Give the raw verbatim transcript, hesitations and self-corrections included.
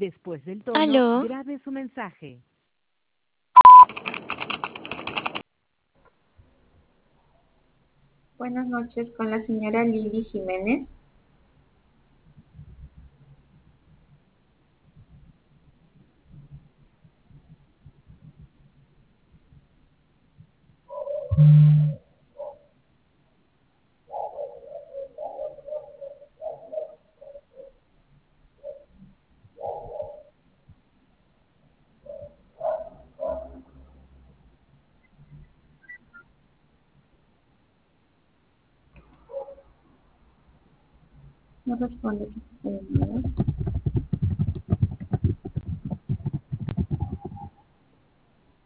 Después del tono, Aló, grabe su mensaje. Buenas noches, con la señora Lili Jiménez. No responde.